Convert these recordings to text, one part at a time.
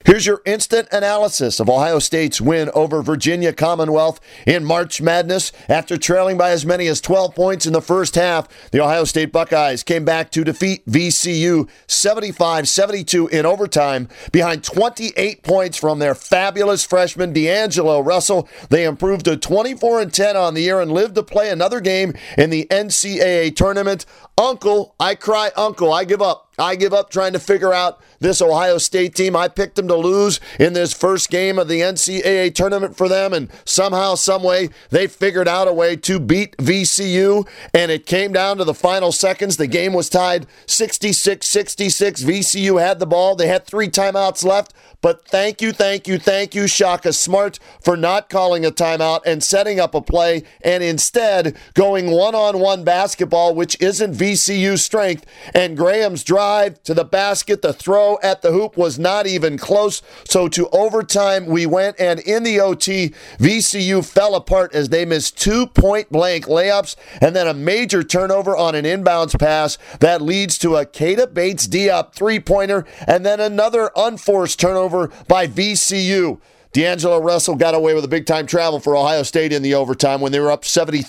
Here's your instant analysis of Ohio State's win over Virginia Commonwealth in March Madness. After trailing by as many as 12 points in the first half, the Ohio State Buckeyes came back to defeat VCU 75-72 in overtime. Behind 28 points from their fabulous freshman D'Angelo Russell, they improved to 24-10 on the year and lived to play another game in the NCAA tournament. Uncle, I cry uncle, I give up. I give up trying to figure out this Ohio State team. I picked them to lose in this first game of the NCAA tournament for them, and somehow, someway, they figured out a way to beat VCU, and it came down to the final seconds. The game was tied 66-66. VCU had the ball. They had 3 timeouts left, but thank you, Shaka Smart, for not calling a timeout and setting up a play, and instead going one-on-one basketball, which isn't VCU's strength, and Graham's drive to the basket, the throw at the hoop was not even close. So to overtime we went, and in the OT, VCU fell apart as they missed 2 point-blank layups and then a major turnover on an inbounds pass that leads to a Keita Bates-Diop three-pointer and then another unforced turnover by VCU. D'Angelo Russell got away with a big-time travel for Ohio State in the overtime when they were up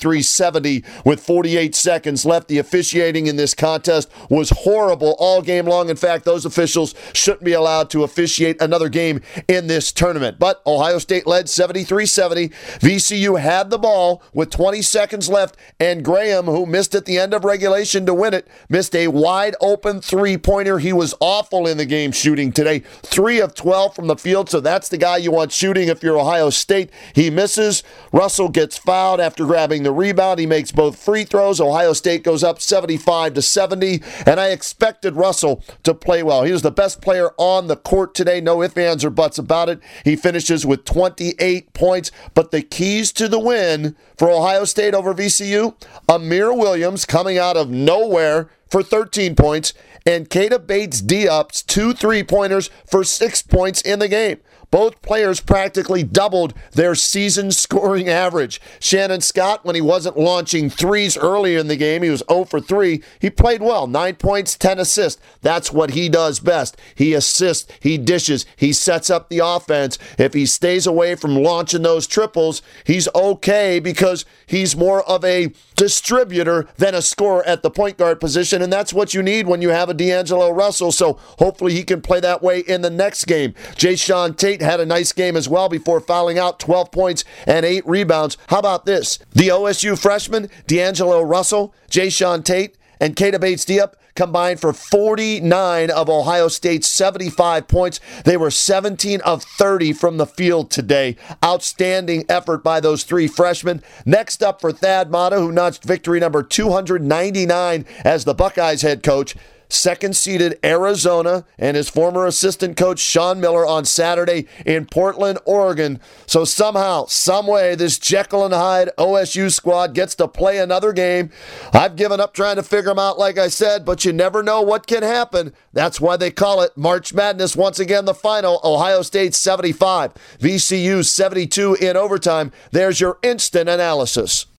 73-70 with 48 seconds left. The officiating in this contest was horrible all game long. In fact, those officials shouldn't be allowed to officiate another game in this tournament. But Ohio State led 73-70. VCU had the ball with 20 seconds left, and Graham, who missed at the end of regulation to win it, missed a wide-open three-pointer. He was awful in the game shooting today. 3 of 12 from the field, so that's the guy you want shooting if you're Ohio State. He misses. Russell gets fouled after grabbing the rebound. He makes both free throws. Ohio State goes up 75-70, and I expected Russell to play well. He was the best player on the court today. No ifs, ands, or buts about it. He finishes with 28 points, but the keys to the win for Ohio State over VCU, Amir Williams coming out of nowhere for 13 points, and Keita Bates-Diop's 2 3-pointers for 6 points in the game. Both players practically doubled their season scoring average. Shannon Scott, when he wasn't launching threes earlier in the game, he was 0 for 3. He played well, 9 points, 10 assists. That's what he does best. He assists, he dishes, he sets up the offense. If he stays away from launching those triples, he's okay because he's more of a distributor than a scorer at the point guard position, and that's what you need when you have a D'Angelo Russell, so hopefully he can play that way in the next game. Jayshawn Tate had a nice game as well before fouling out, 12 points and 8 rebounds. How about this? The OSU freshman, D'Angelo Russell, Jayshawn Tate, and Keita Bates-Diop combined for 49 of Ohio State's 75 points. They were 17 of 30 from the field today. Outstanding effort by those 3 freshmen. Next up for Thad Matta, who notched victory number 299 as the Buckeyes head coach. Second-seeded Arizona and his former assistant coach Sean Miller on Saturday in Portland, Oregon. So somehow, someway, this Jekyll and Hyde OSU squad gets to play another game. I've given up trying to figure them out, like I said, but you never know what can happen. That's why they call it March Madness. Once again, the final, Ohio State 75, VCU 72 in overtime. There's your instant analysis.